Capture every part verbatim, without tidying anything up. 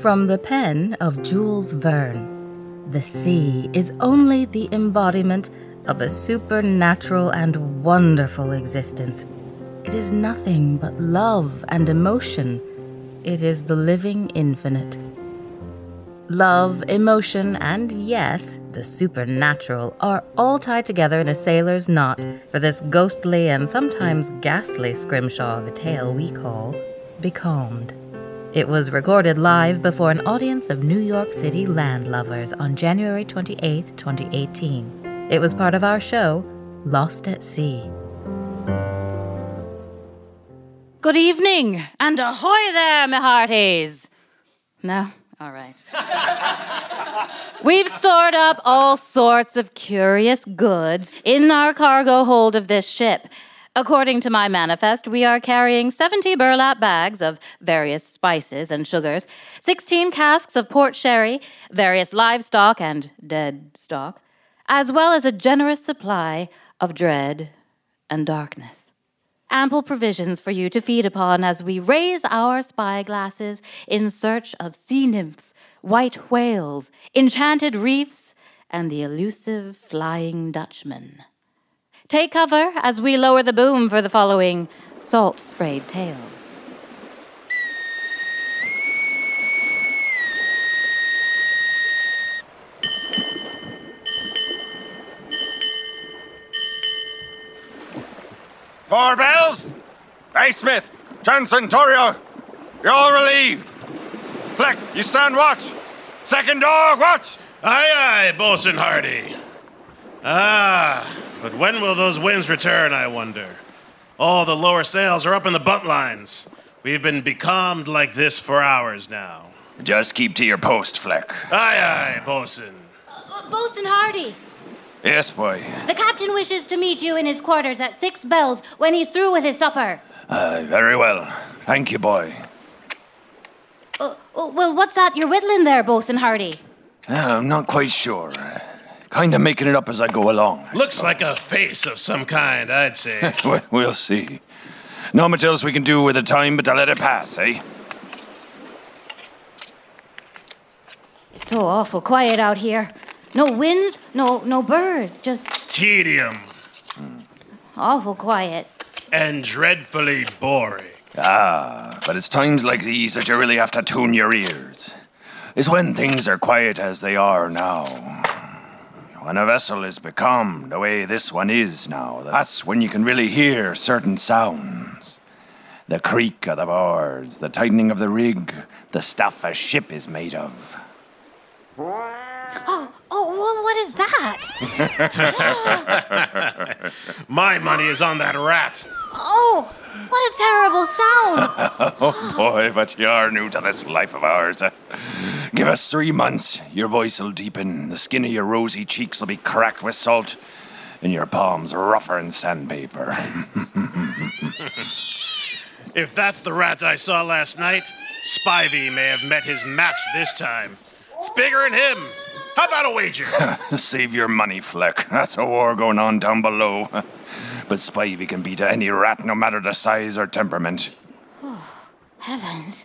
From the pen of Jules Verne, the sea is only the embodiment of a supernatural and wonderful existence. It is nothing but love and emotion. It is the living infinite. Love, emotion, and yes, the supernatural are all tied together in a sailor's knot for this ghostly and sometimes ghastly scrimshaw of a tale we call Becalmed. It was recorded live before an audience of New York City landlubbers on January twenty-eighth, twenty eighteen. It was part of our show, Lost at Sea. Good evening, and ahoy there, my hearties! No? All right. We've stored up all sorts of curious goods in our cargo hold of this ship. According to my manifest, we are carrying seventy burlap bags of various spices and sugars, sixteen casks of port sherry, various livestock and dead stock, as well as a generous supply of dread and darkness. Ample provisions for you to feed upon as we raise our spyglasses in search of sea nymphs, white whales, enchanted reefs, and the elusive Flying Dutchman. Take cover as we lower the boom for the following salt-sprayed tale. Four bells! Hey, Smith, Johnson, Torrio, you're all relieved. Fleck, you stand watch. Second dog, watch. Aye, aye, Bosun Hardy. Ah, but when will those winds return, I wonder? All the lower sails are up in the buntlines. We've been becalmed like this for hours now. Just keep to your post, Fleck. Aye, aye, Bosun. Uh, Bosun Hardy. Yes, boy. The captain wishes to meet you in his quarters at six bells when he's through with his supper. Uh, very well. Thank you, boy. Uh, uh, well, what's that you're whittling there, Bosun Hardy? Uh, I'm not quite sure. Kind of making it up as I go along. I Looks suppose. like a face of some kind, I'd say. We'll see. Not much else we can do with the time but to let it pass, eh? It's so awful quiet out here. No winds, no no birds, just Tedium. awful quiet. And dreadfully boring. Ah, but it's times like these that you really have to tune your ears. It's when things are quiet as they are now. When a vessel is becalmed the way this one is now, that's when you can really hear certain sounds. The creak of the boards, the tightening of the rig, the stuff a ship is made of. Oh, oh, well, what is that? My money is on that rat. Oh, what a terrible sound. Oh boy, but you are new to this life of ours. Uh, give us three months, your voice will deepen, the skin of your rosy cheeks will be cracked with salt, and your palms rougher than sandpaper. If that's the rat I saw last night, Spivey may have met his match this time. It's bigger than him. How about a wager? Save your money, Fleck. That's a war going on down below. But Spivey can beat any rat, no matter the size or temperament. Oh, heavens.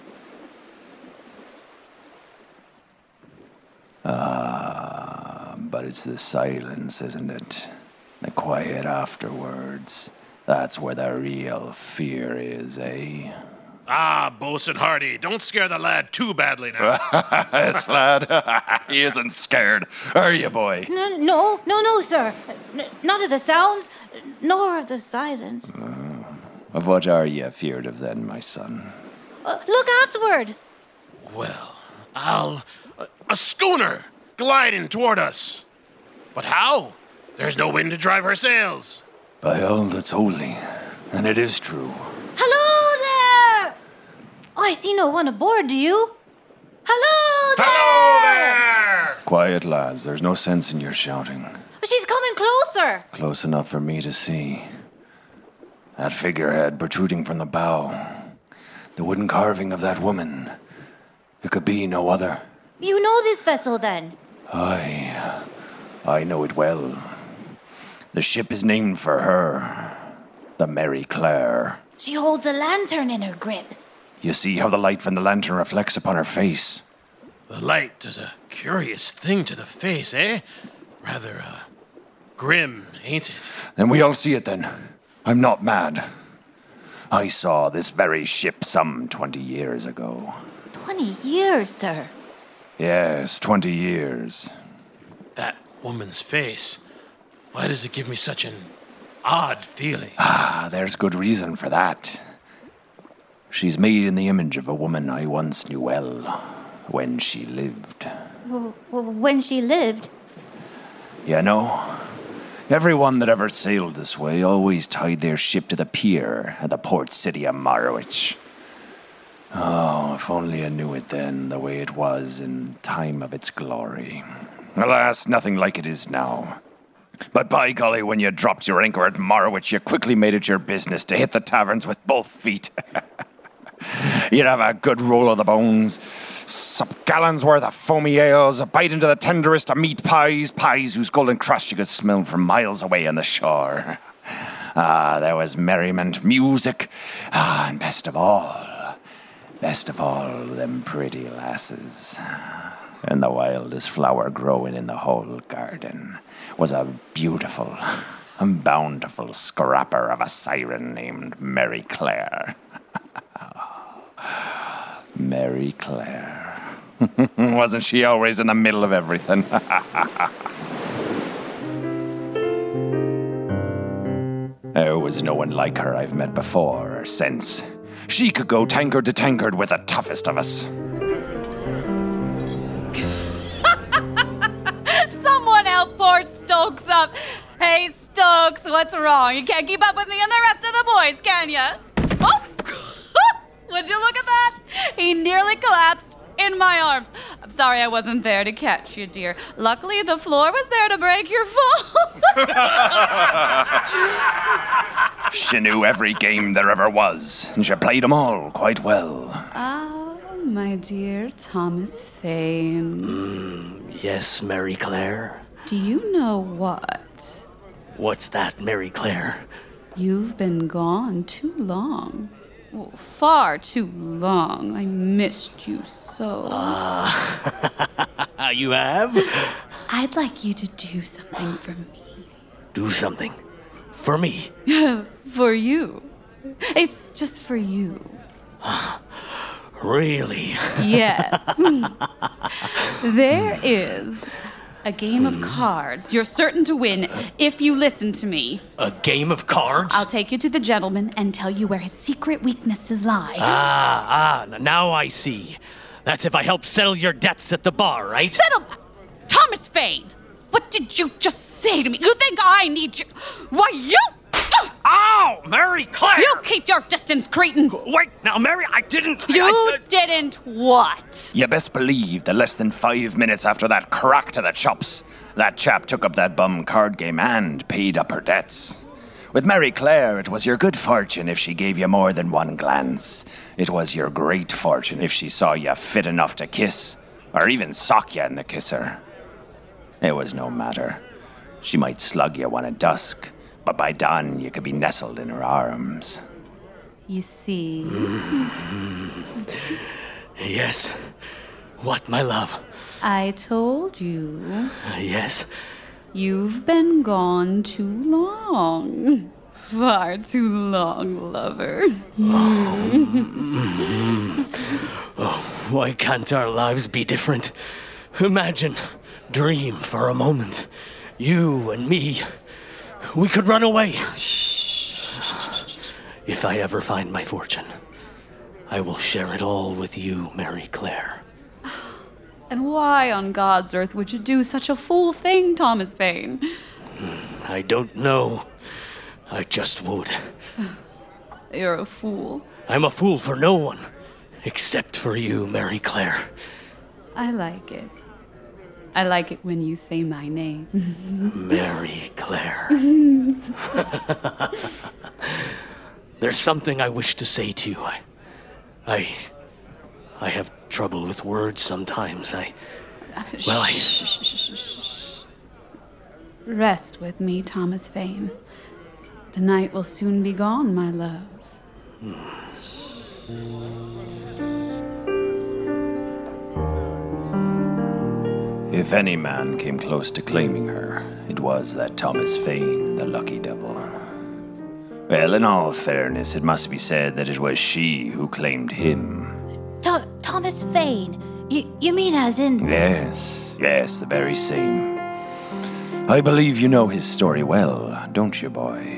Ah, but it's the silence, isn't it? The quiet afterwards. That's where the real fear is, eh? Ah, Bosun Hardy, don't scare the lad too badly now. Yes, lad. He isn't scared, are you, boy? No, no, no, no, sir. N- not of the sounds, nor of the silence. Uh, of what are you feared of then, my son? Uh, look afterward. Well, I'll... A, a schooner gliding toward us. But how? There's no wind to drive her sails. By all that's holy, and it is true. Hello there! Oh, I see no one aboard, do you? Hello there! Hello there! Quiet, lads. There's no sense in your shouting. She's coming closer. Close enough for me to see. That figurehead protruding from the bow. The wooden carving of that woman. It could be no other. You know this vessel, then? Aye. I know it well. The ship is named for her. The Mary Clare. She holds a lantern in her grip. You see how the light from the lantern reflects upon her face. The light does a curious thing to the face, eh? Rather, uh, grim, ain't it? Then we all see it then. I'm not mad. I saw this very ship some twenty years ago. Twenty years, sir. Yes, twenty years. That woman's face. Why does it give me such an odd feeling? Ah, there's good reason for that. She's made in the image of a woman I once knew well, when she lived. W- w- when she lived? You know, everyone that ever sailed this way always tied their ship to the pier at the port city of Marowich. Oh, if only I knew it then, the way it was in the time of its glory. Alas, nothing like it is now. But by golly, when you dropped your anchor at Marowich, you quickly made it your business to hit the taverns with both feet. You'd have a good roll of the bones, some gallons worth of foamy ales, a bite into the tenderest of meat pies, pies whose golden crust you could smell from miles away on the shore. Ah, there was merriment, music, ah, and best of all, best of all, them pretty lasses. And the wildest flower growing in the whole garden was a beautiful and bountiful scrapper of a siren named Mary Claire. Mary Claire. Wasn't she always in the middle of everything? There was no one like her I've met before or since. She could go tankard to tankard with the toughest of us. Someone help poor Stokes up. Hey, Stokes, what's wrong? You can't keep up with me and the rest of the boys, can ya? Oh! Would you look at that? He nearly collapsed in my arms. I'm sorry I wasn't there to catch you, dear. Luckily, the floor was there to break your fall. She knew every game there ever was, and she played them all quite well. Ah, my dear Thomas Fane. Mm, yes, Mary Claire. Do you know what? What's that, Mary Claire? You've been gone too long. Oh, far too long. I missed you so. Ah, uh, you have? I'd like you to do something for me. Do something? For me? For you. It's just for you. Really? Yes. There is a game of cards you're certain to win if you listen to me. A game of cards? I'll take you to the gentleman and tell you where his secret weaknesses lie. Ah, ah, now I see. That's if I help settle your debts at the bar, right? Settle! Thomas Fane! What did you just say to me? You think I need you? Why, you... Ow! Mary Claire! You keep your distance, cretin! Wait, now, Mary, I didn't... You I, uh, didn't what? You best believe that less than five minutes after that crack to the chops, that chap took up that bum card game and paid up her debts. With Mary Claire, it was your good fortune if she gave you more than one glance. It was your great fortune if she saw you fit enough to kiss, or even sock you in the kisser. It was no matter. She might slug you one at dusk, but by dawn you could be nestled in her arms. You see... Yes. What, my love? I told you. Uh, yes. You've been gone too long. Far too long, lover. Oh, why can't our lives be different? Imagine, dream for a moment. You and me, we could run away. If I ever find my fortune, I will share it all with you, Mary Claire. And why on God's earth would you do such a fool thing, Thomas Fane? I don't know. I just would. You're a fool. I'm a fool for no one, except for you, Mary Claire. I like it. I like it when you say my name. Mary Claire. There's something I wish to say to you. I, I, I have trouble with words sometimes. I, well, I... Shh, shh, shh, shh. Rest with me, Thomas Fane. The night will soon be gone, my love. Hmm. If any man came close to claiming her, it was that Thomas Fane, the lucky devil. Well, in all fairness, it must be said that it was she who claimed him. Th- Thomas Fane? You, you mean as in... Yes, yes, the very same. I believe you know his story well, don't you, boy?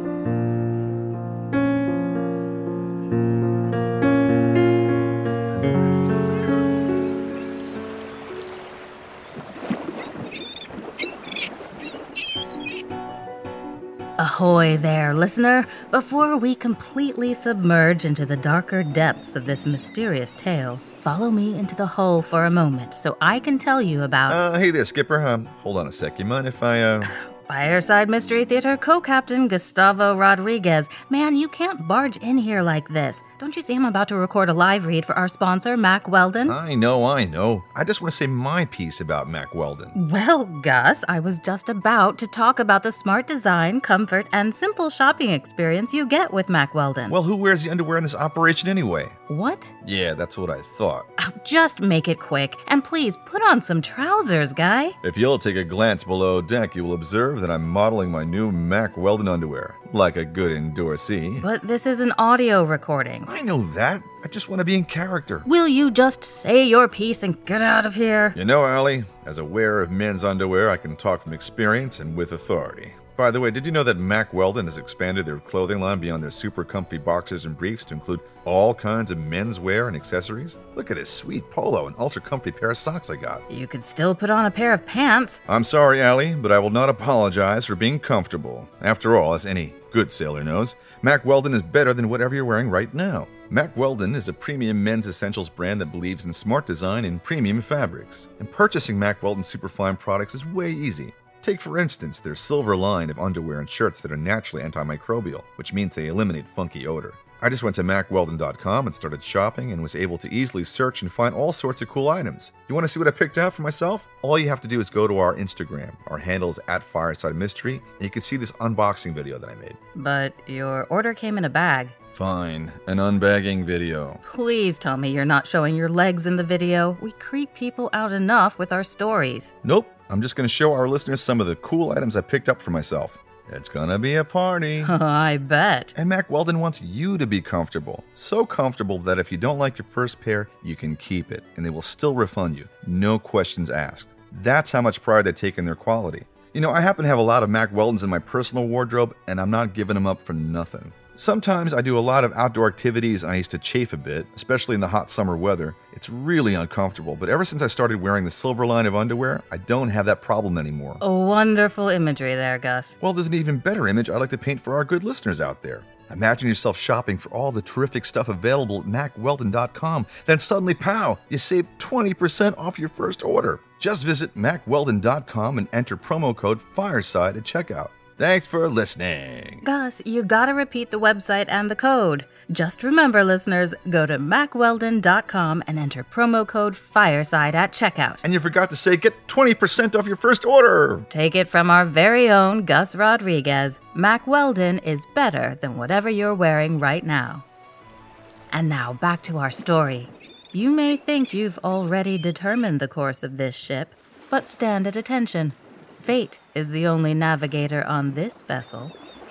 Ahoy there, listener! Before we completely submerge into the darker depths of this mysterious tale, follow me into the hull for a moment so I can tell you about... Uh, hey there, Skipper. Um, hold on a sec. You mind if I, uh... Fireside Mystery Theater co-captain Gustavo Rodriguez. Man, you can't barge in here like this. Don't you see I'm about to record a live read for our sponsor, Mack Weldon? I know, I know. I just want to say my piece about Mack Weldon. Well, Gus, I was just about to talk about the smart design, comfort, and simple shopping experience you get with Mack Weldon. Well, who wears the underwear in this operation anyway? What? Yeah, that's what I thought. Oh, just make it quick, and please put on some trousers, guy. If you'll take a glance below deck, you will observe that I'm modeling my new Mack Weldon underwear, like a good endorsee. But this is an audio recording. I know that. I just want to be in character. Will you just say your piece and get out of here? You know, Allie, as a wearer of men's underwear, I can talk from experience and with authority. By the way, did you know that Mack Weldon has expanded their clothing line beyond their super comfy boxers and briefs to include all kinds of men's wear and accessories? Look at this sweet polo and ultra comfy pair of socks I got. You could still put on a pair of pants. I'm sorry, Allie, but I will not apologize for being comfortable. After all, as any good sailor knows, Mack Weldon is better than whatever you're wearing right now. Mack Weldon is a premium men's essentials brand that believes in smart design and premium fabrics. And purchasing Mack Weldon superfine products is way easy. Take, for instance, their silver line of underwear and shirts that are naturally antimicrobial, which means they eliminate funky odor. I just went to mack weldon dot com and started shopping and was able to easily search and find all sorts of cool items. You want to see what I picked out for myself? All you have to do is go to our Instagram. Our handle is at Fireside Mystery, and you can see this unboxing video that I made. But your order came in a bag. Fine, an unbagging video. Please tell me you're not showing your legs in the video. We creep people out enough with our stories. Nope, I'm just going to show our listeners some of the cool items I picked up for myself. It's gonna be a party. I bet. And Mack Weldon wants you to be comfortable. So comfortable that if you don't like your first pair, you can keep it, and they will still refund you. No questions asked. That's how much pride they take in their quality. You know, I happen to have a lot of Mack Weldons in my personal wardrobe, and I'm not giving them up for nothing. Sometimes I do a lot of outdoor activities and I used to chafe a bit, especially in the hot summer weather. It's really uncomfortable, but ever since I started wearing the silver line of underwear, I don't have that problem anymore. A wonderful imagery there, Gus. Well, there's an even better image I'd like to paint for our good listeners out there. Imagine yourself shopping for all the terrific stuff available at mack weldon dot com. Then suddenly, pow, you save twenty percent off your first order. Just visit mack weldon dot com and enter promo code FIRESIDE at checkout. Thanks for listening. Gus, you gotta repeat the website and the code. Just remember, listeners, go to mack weldon dot com and enter promo code FIRESIDE at checkout. And you forgot to say get twenty percent off your first order. Take it from our very own Gus Rodriguez. Mack Weldon is better than whatever you're wearing right now. And now back to our story. You may think you've already determined the course of this ship, but stand at attention. Fate is the only navigator on this vessel.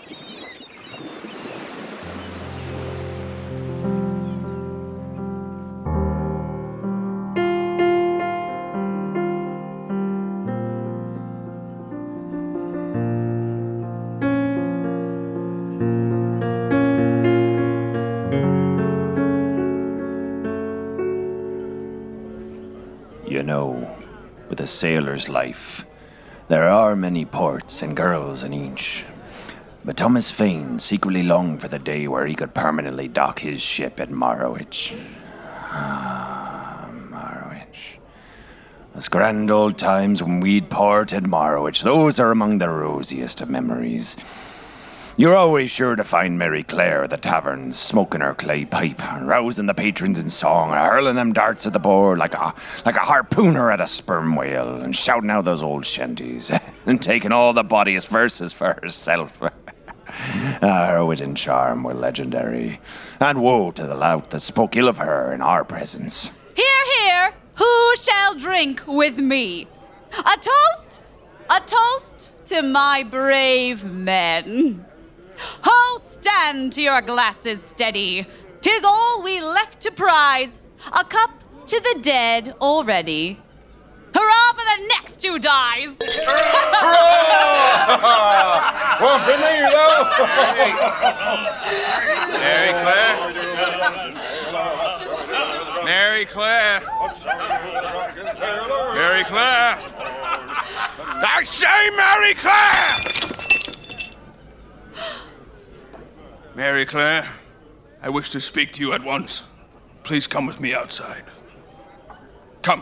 You know, with a sailor's life, there are many ports and girls in each. But Thomas Fane secretly longed for the day where he could permanently dock his ship at Marrowitch. Ah, Marrowitch. Those grand old times when we'd port at Marrowitch, those are among the rosiest of memories. You're always sure to find Mary Claire at the tavern, smoking her clay pipe, and rousing the patrons in song, and hurling them darts at the board like a like a harpooner at a sperm whale, and shouting out those old shanties, and taking all the bodiest verses for herself. Ah, her wit and charm were legendary, and woe to the lout that spoke ill of her in our presence. Hear, hear! Who shall drink with me? A toast! A toast to my brave men. Ho, stand to your glasses steady. 'Tis all we left to prize. A cup to the dead already. Hurrah for the next who dies! Well, been there, though. Mary Claire. Mary Claire. Mary Claire. I say Mary Claire! Mary Claire, I wish to speak to you at once. Please come with me outside. Come.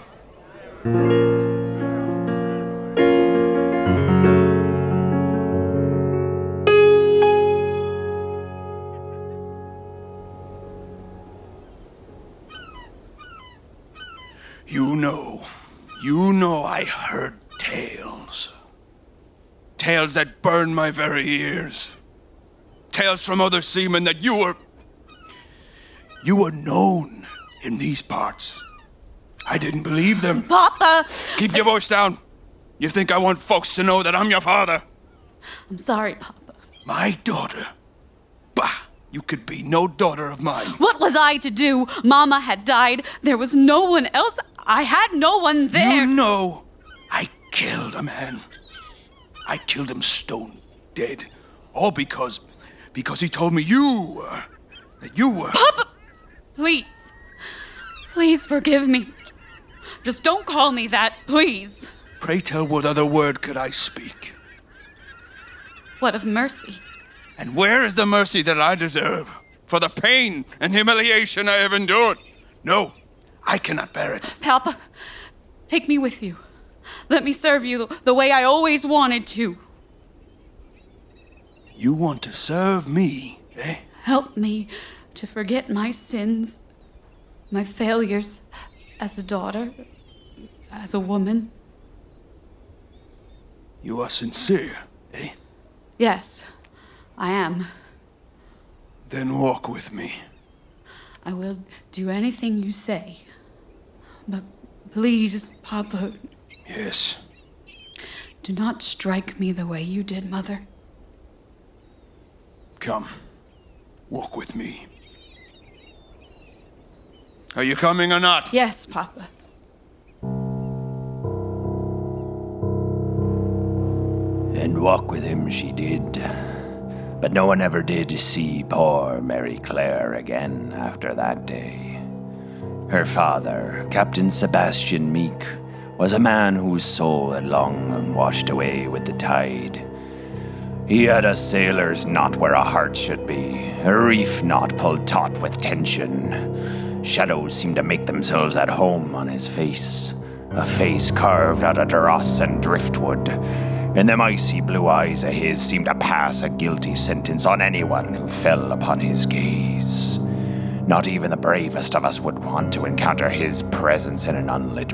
You know, you know I heard tales. Tales that burn my very ears. Tales from other seamen that you were... You were known in these parts. I didn't believe them. Papa! Keep your voice down. You think I want folks to know that I'm your father? I'm sorry, Papa. My daughter? Bah! You could be no daughter of mine. What was I to do? Mama had died. There was no one else. I had no one there. You know, I killed a man. I killed him stone dead. All because... because he told me you were... that you were... Papa! Please. Please forgive me. Just don't call me that, please. Pray tell what other word could I speak? What of mercy? And where is the mercy that I deserve for the pain and humiliation I have endured? No, I cannot bear it. Papa, take me with you. Let me serve you the way I always wanted to. You want to serve me, eh? Help me to forget my sins, my failures as a daughter, as a woman. You are sincere, eh? Yes, I am. Then walk with me. I will do anything you say. But please, Papa. Yes. Do not strike me the way you did, Mother. Come. Walk with me. Are you coming or not? Yes, Papa. And walk with him she did. But no one ever did see poor Mary Claire again after that day. Her father, Captain Sebastian Meek, was a man whose soul had long washed away with the tide. He had a sailor's knot where a heart should be, a reef knot pulled taut with tension. Shadows seemed to make themselves at home on his face, a face carved out of dross and driftwood, and them icy blue eyes of his seemed to pass a guilty sentence on anyone who fell upon his gaze. Not even the bravest of us would want to encounter his presence in an unlit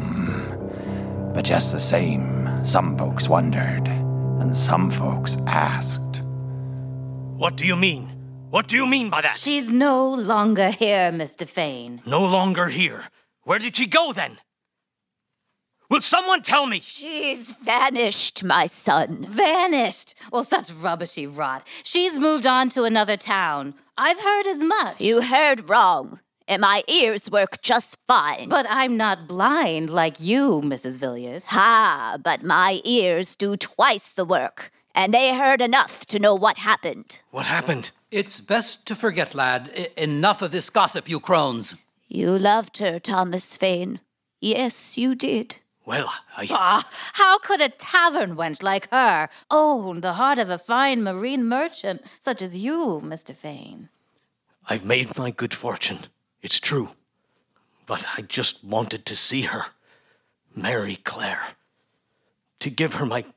room. But just the same, some folks wondered, and some folks asked. What do you mean? What do you mean by that? She's no longer here, Mister Fane. No longer here. Where did she go then? Will someone tell me? She's vanished, my son. Vanished? Well, such rubbishy rot. She's moved on to another town. I've heard as much. You heard wrong, and my ears work just fine. But I'm not blind like you, Missus Villiers. Ha, but my ears do twice the work, and they heard enough to know what happened. What happened? It's best to forget, lad. I- enough of this gossip, you crones. You loved her, Thomas Fane. Yes, you did. Well, I... Ah, how could a tavern wench like her own the heart of a fine marine merchant such as you, Mister Fane? I've made my good fortune. It's true. But I just wanted to see her. Mary Claire. To give her my...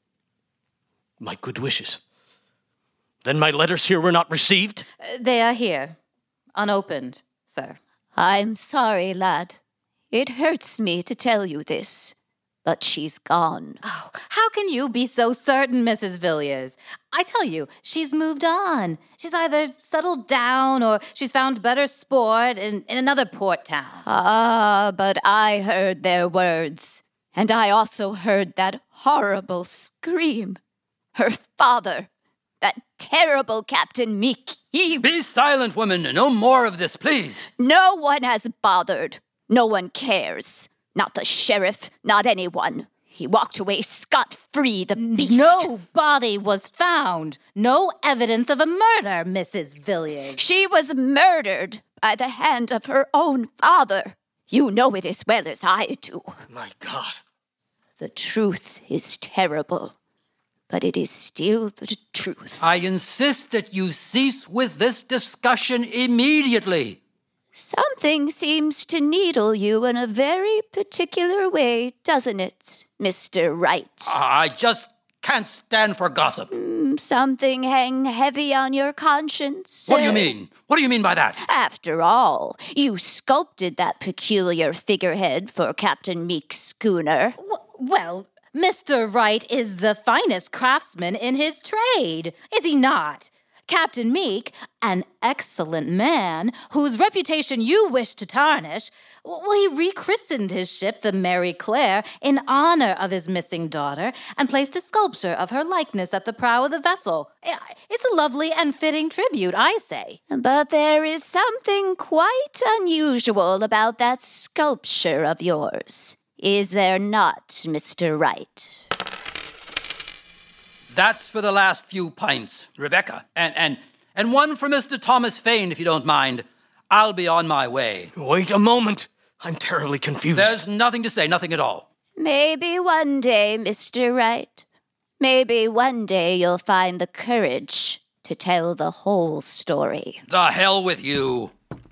my good wishes. Then my letters here were not received? Uh, they are here. Unopened, sir. I'm sorry, lad. It hurts me to tell you this, but she's gone. Oh, how can you be so certain, Missus Villiers? I tell you, she's moved on. She's either settled down or she's found better sport in, in another port town. Ah, but I heard their words, And I also heard that horrible scream. Her father, that terrible Captain Meek, he... Be silent, woman. No more of this, please. No one has bothered. No one cares. Not the sheriff, not anyone. He walked away scot-free, the beast. No body was found. No evidence of a murder, Missus Villiers. She was murdered by the hand of her own father. You know it as well as I do. My God. The truth is terrible, but it is still the truth. I insist that you cease with this discussion immediately. Something seems to needle you in a very particular way, doesn't it, Mister Wright? I just can't stand for gossip. Mm, something hang heavy on your conscience? What do you uh, mean? What do you mean by that? After all, you sculpted that peculiar figurehead for Captain Meek's schooner. W- well, Mister Wright is the finest craftsman in his trade, is he not? Captain Meek, an excellent man whose reputation you wish to tarnish, well, he rechristened his ship, the Mary Claire, in honor of his missing daughter and placed a sculpture of her likeness at the prow of the vessel. It's a lovely and fitting tribute, I say. But there is something quite unusual about that sculpture of yours. Is there not, Mister Wright? That's for the last few pints, Rebecca. And and and one for Mister Thomas Fane, if you don't mind. I'll be on my way. Wait a moment. I'm terribly confused. There's nothing to say, nothing at all. Maybe one day, Mister Wright. Maybe one day you'll find the courage to tell the whole story. The hell with you.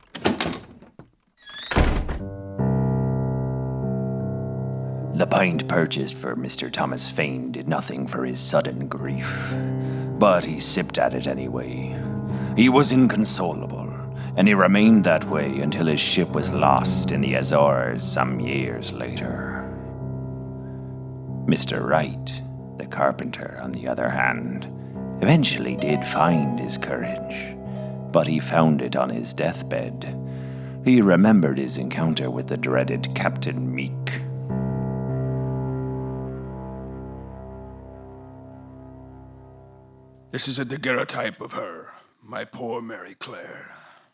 The pint purchased for Mister Thomas Fane did nothing for his sudden grief, but he sipped at it anyway. He was inconsolable, and he remained that way until his ship was lost in the Azores some years later. Mister Wright, the carpenter, on the other hand, eventually did find his courage, but he found it on his deathbed. He remembered his encounter with the dreaded Captain Meek. This is a daguerreotype of her, my poor Mary Claire.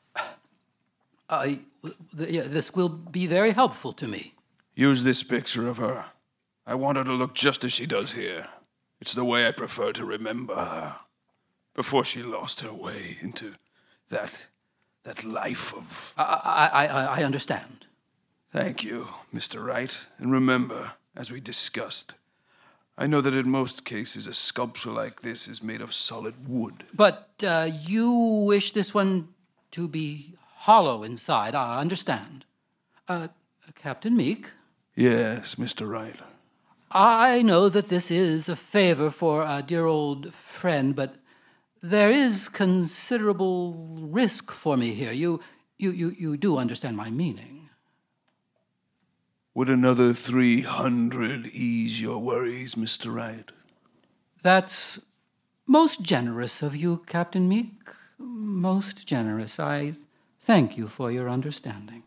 I, th- yeah, this will be very helpful to me. Use this picture of her. I want her to look just as she does here. It's the way I prefer to remember her. Before she lost her way into that, that life of... I, I, I, I understand. Thank you, Mister Wright. And remember, as we discussed, I know that in most cases a sculpture like this is made of solid wood. But uh, you wish this one to be hollow inside, I understand. Uh, Captain Meek? Yes, Mister Wright. I know that this is a favor for a dear old friend, but there is considerable risk for me here. You, you, you, you do understand my meaning. Would another three hundred ease your worries, Mister Wright? That's most generous of you, Captain Meek. Most generous. I thank you for your understanding.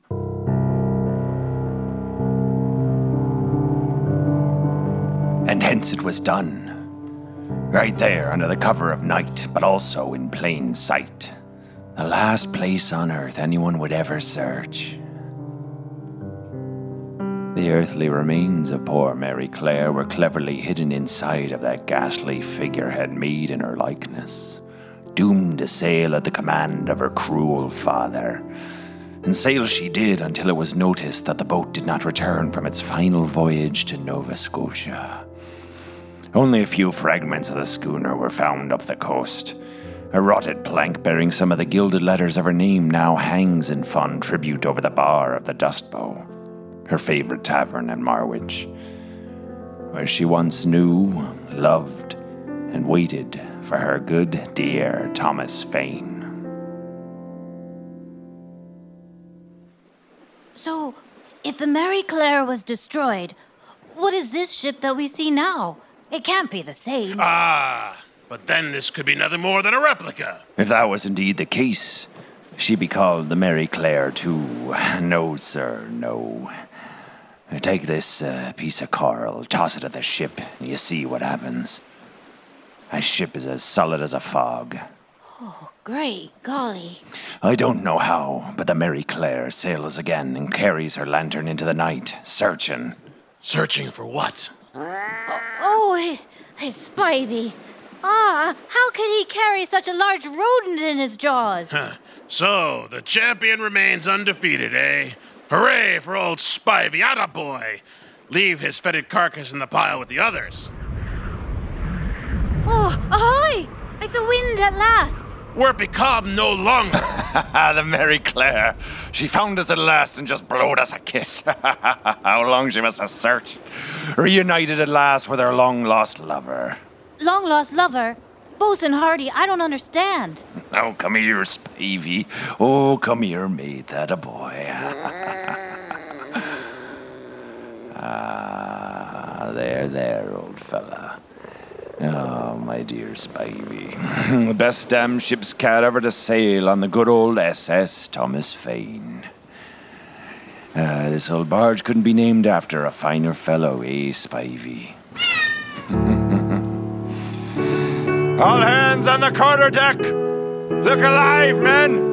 And hence it was done. Right there under the cover of night, but also in plain sight. The last place on earth anyone would ever search. The earthly remains of poor Mary Claire were cleverly hidden inside of that ghastly figurehead made in her likeness, doomed to sail at the command of her cruel father. And sail she did until it was noticed that the boat did not return from its final voyage to Nova Scotia. Only a few fragments of the schooner were found off the coast. A rotted plank bearing some of the gilded letters of her name now hangs in fond tribute over the bar of the Dust Bow, her favorite tavern in Marwich, where she once knew, loved, and waited for her good, dear Thomas Fane. So, if the Mary Claire was destroyed, what is this ship that we see now? It can't be the same. Ah, but then this could be nothing more than a replica. If that was indeed the case, she'd be called the Mary Claire too. No, sir, no. Take this uh, piece of coral, toss it at the ship, and you see what happens. A ship is as solid as a fog. Oh, great golly. I don't know how, but the Mary Claire sails again and carries her lantern into the night, searching. Searching for what? Oh, hey, hey, Spivey. Ah, how could he carry such a large rodent in his jaws? Huh. So, the champion remains undefeated, eh? Hooray for old Spivey, attaboy! Leave his fetid carcass in the pile with the others. Oh, ahoy! It's a wind at last. We're becalmed no longer. The Mary Claire. She found us at last and just blowed us a kiss. How long she must have searched. Reunited at last with her long-lost lover. Long-lost lover? Bosun Hardy, I don't understand. Oh, come here, Spivey. Oh, come here, mate, that a boy. Ah, there, there, old fella. Oh, my dear Spivey. The best damn ship's cat ever to sail on the good old S S Thomas Fane. Uh, this old barge couldn't be named after a finer fellow, eh, Spivey? All hands on the quarter deck! Look alive, men!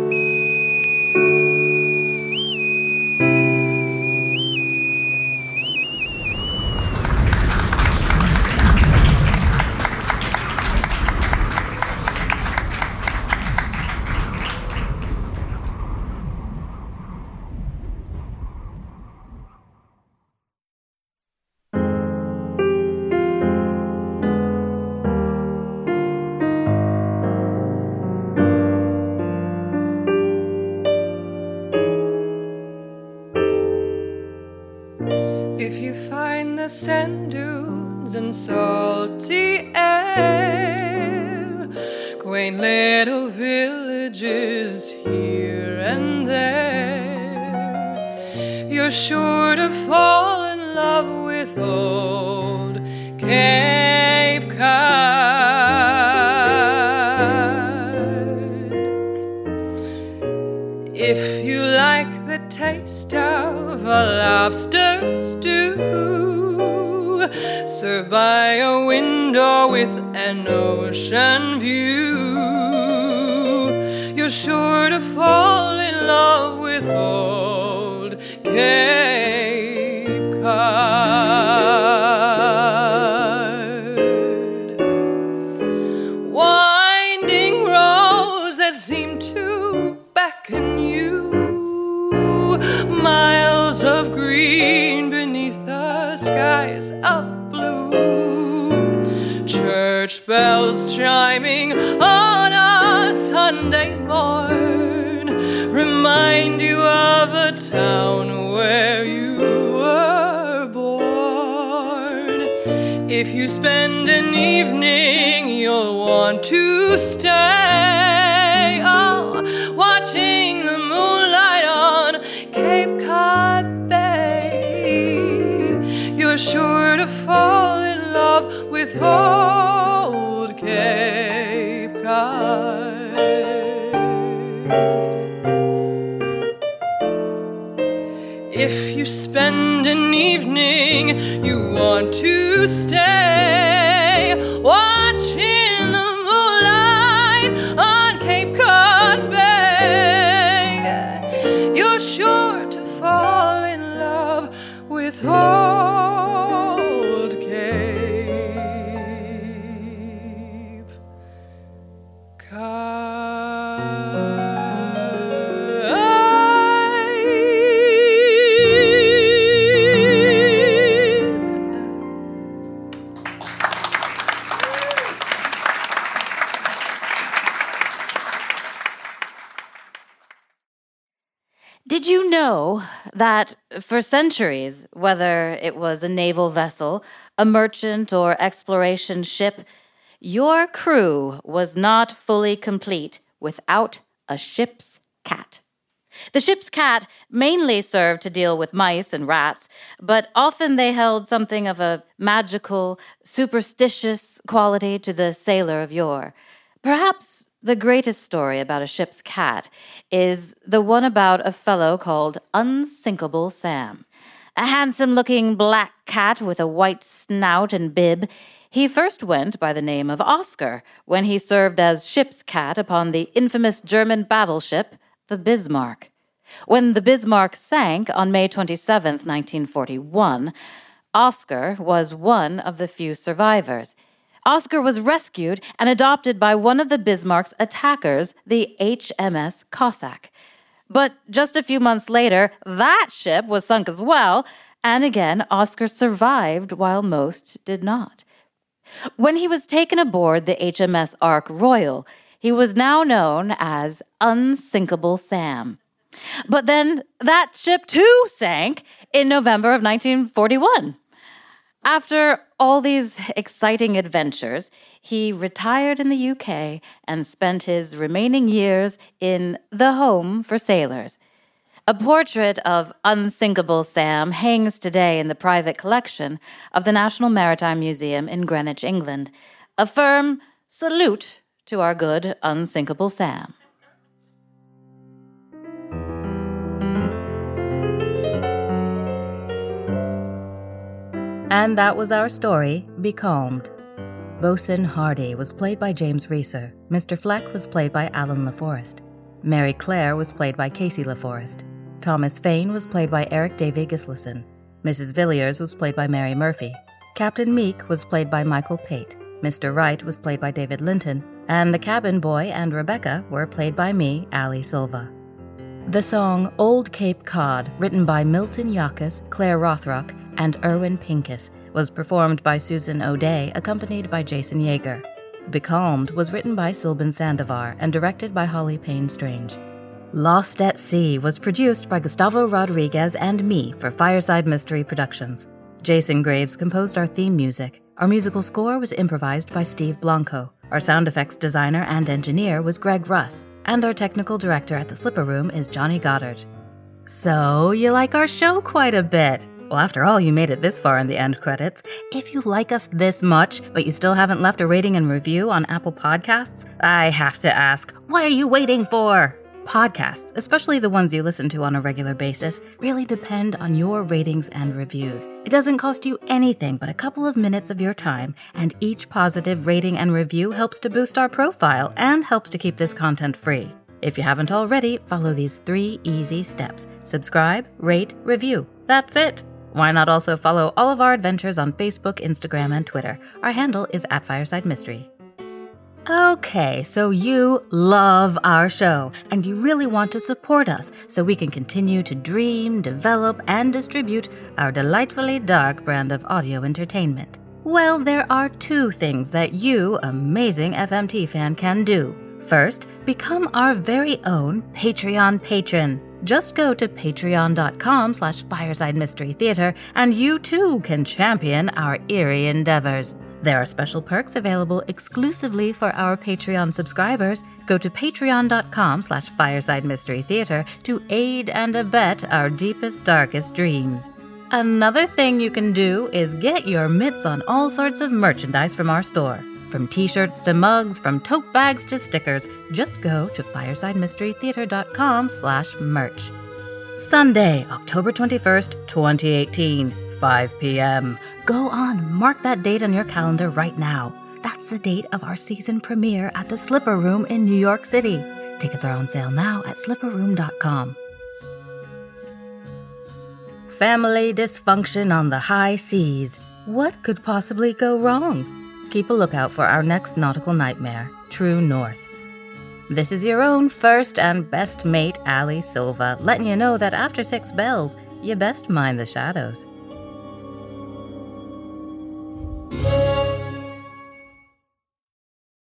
If you find the sand dunes and salty air, quaint little villages here and there, you're sure to fall in love with old Cape Cod. If you like the taste of a lobster stew served by a window with an ocean view, you're sure to fall in love with old Cape Cod. Winding roads that seem to beckon you, miles of green beneath the skies of blue, church bells chiming on a Sunday morn remind you of a town where you were born. If you spend an evening, you'll want to stay, oh, watching the moonlight on Cape Cod Bay. You're sure to fall in love with old Cape Cod. If you spend an evening, you want to stay, watching the moonlight on Cape Cod Bay. You're sure to fall in love with old Cape Cod. Did you know that for centuries, whether it was a naval vessel, a merchant, or exploration ship, your crew was not fully complete without a ship's cat? The ship's cat mainly served to deal with mice and rats, but often they held something of a magical, superstitious quality to the sailor of yore. Perhaps the greatest story about a ship's cat is the one about a fellow called Unsinkable Sam. a handsome-looking black cat with a white snout and bib, he first went by the name of Oscar when he served as ship's cat upon the infamous German battleship, the Bismarck. When the Bismarck sank on May twenty-seventh, nineteen forty-one, Oscar was one of the few survivors. Oscar was rescued and adopted by one of the Bismarck's attackers, the H M S Cossack. But just a few months later, that ship was sunk as well, and again, Oscar survived while most did not. When he was taken aboard the H M S Ark Royal, he was now known as Unsinkable Sam. But then that ship too sank in November of nineteen forty-one. After all these exciting adventures, he retired in the U K and spent his remaining years in the Home for Sailors. A portrait of Unsinkable Sam hangs today in the private collection of the National Maritime Museum in Greenwich, England. A firm salute to our good Unsinkable Sam. And that was our story, Becalmed. Bosun Hardy was played by James Reeser. Mister Fleck was played by Alan LaForest. Mary Claire was played by Casey LaForest. Thomas Fane was played by Eric Davey Gislason. Missus Villiers was played by Mary Murphy. Captain Meek was played by Michael Pate. Mister Wright was played by David Linton. And the cabin boy and Rebecca were played by me, Ali Silva. The song Old Cape Cod, written by Milton Yakus, Claire Rothrock, and Erwin Pincus, was performed by Susan O'Day, accompanied by Jason Yeager. Becalmed was written by Sylvan Sandovar and directed by Holly Payne Strange. Lost at Sea was produced by Gustavo Rodriguez and me for Fireside Mystery Productions. Jason Graves composed our theme music. Our musical score was improvised by Steve Blanco. Our sound effects designer and engineer was Greg Russ. And our technical director at the Slipper Room is Johnny Goddard. So, you like our show quite a bit. Well, after all, you made it this far in the end credits. If you like us this much, but you still haven't left a rating and review on Apple Podcasts, I have to ask, what are you waiting for? Podcasts, especially the ones you listen to on a regular basis, really depend on your ratings and reviews. It doesn't cost you anything but a couple of minutes of your time, and each positive rating and review helps to boost our profile and helps to keep this content free. If you haven't already, follow these three easy steps. Subscribe, rate, review. That's it. Why not also follow all of our adventures on Facebook, Instagram, and Twitter? Our handle is at Fireside Mystery. Okay, so you love our show, and you really want to support us so we can continue to dream, develop, and distribute our delightfully dark brand of audio entertainment. Well, there are two things that you, amazing F M T fan, can do. First, become our very own Patreon patron. Just go to patreon.com slash Fireside Mystery Theater, and you too can champion our eerie endeavors. There are special perks available exclusively for our Patreon subscribers. Go to patreon.com slash Fireside Mystery Theater to aid and abet our deepest, darkest dreams. Another thing you can do is get your mitts on all sorts of merchandise from our store. From t-shirts to mugs, from tote bags to stickers, just go to firesidemysterytheater.com slash merch. Sunday, October twenty-first, twenty eighteen, five p.m. Go on, mark that date on your calendar right now. That's the date of our season premiere at the Slipper Room in New York City. Tickets are on sale now at slipper room dot com. Family dysfunction on the high seas. What could possibly go wrong? Keep a lookout for our next nautical nightmare, True North. This is your own first and best mate, Ali Silva, letting you know that after six bells, you best mind the shadows.